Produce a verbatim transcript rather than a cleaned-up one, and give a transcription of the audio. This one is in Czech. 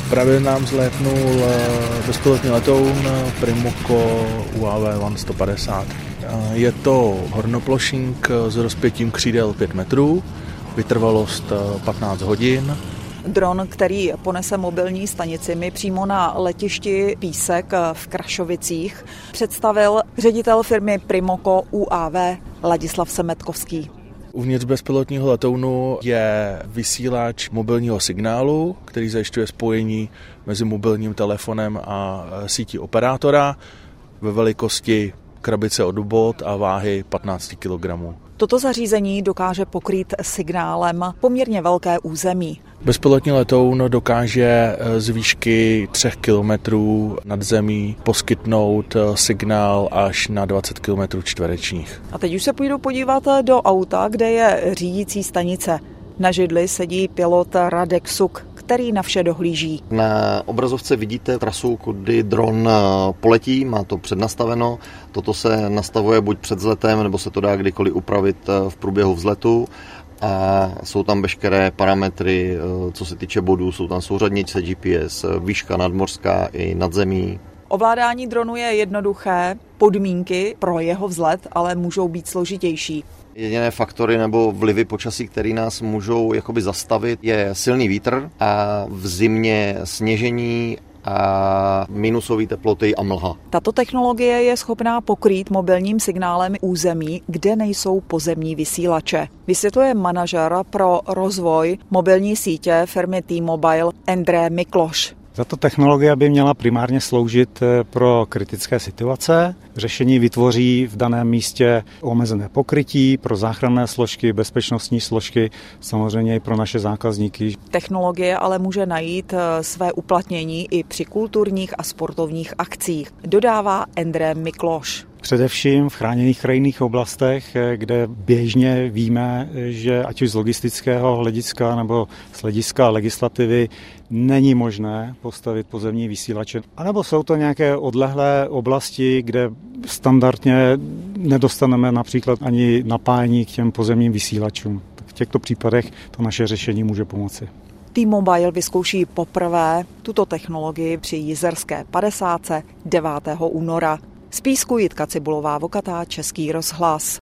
Právě nám zlétnul bezpilotní letoun Primoco U A V One sto padesát. Je to hornoplošník s rozpětím křídel pět metrů, vytrvalost patnáct hodin. Dron, který ponese mobilní stanici, mi přímo na letišti Písek v Krašovicích představil ředitel firmy Primoco U A V Ladislav Semetkovský. Uvnitř bezpilotního letounu je vysílač mobilního signálu, který zajišťuje spojení mezi mobilním telefonem a sítí operátora ve velikosti krabice od bot a váhy patnáct kilogramů. Toto zařízení dokáže pokrýt signálem poměrně velké území. Bezpilotní letoun dokáže z výšky třech kilometrů nad zemí poskytnout signál až na dvacet kilometrů čtverečních. A teď už se půjdu podívat do auta, kde je řídící stanice. Na židli sedí pilot Radek Suk, který na vše dohlíží. Na obrazovce vidíte trasu, kudy dron poletí, má to přednastaveno. Toto se nastavuje buď před vzletem, nebo se to dá kdykoliv upravit v průběhu vzletu. A jsou tam veškeré parametry, co se týče bodů, jsou tam souřadnice G P S, výška nadmořská i nadzemí. Ovládání dronu je jednoduché, podmínky pro jeho vzlet ale můžou být složitější. Jediné faktory nebo vlivy počasí, které nás můžou jakoby zastavit, je silný vítr a v zimě sněžení a minusové teploty a mlha. Tato technologie je schopná pokrýt mobilním signálem území, kde nejsou pozemní vysílače. Vysvětluje manažer pro rozvoj mobilní sítě firmy T-Mobile Andrej Mikloš. Tato technologie by měla primárně sloužit pro kritické situace. Řešení vytvoří v daném místě omezené pokrytí pro záchranné složky, bezpečnostní složky, samozřejmě i pro naše zákazníky. Technologie ale může najít své uplatnění i při kulturních a sportovních akcích, dodává Andrej Mikloš. Především v chráněných krajinných oblastech, kde běžně víme, že ať už z logistického hlediska nebo z hlediska legislativy není možné postavit pozemní vysílače. A nebo jsou to nějaké odlehlé oblasti, kde standardně nedostaneme například ani napájení k těm pozemním vysílačům. Tak v těchto případech to naše řešení může pomoci. T-Mobile vyzkouší poprvé tuto technologii při Jizerské padesátce devátého února. Z Písku Jitka Cibulová-Vokatá, Český rozhlas.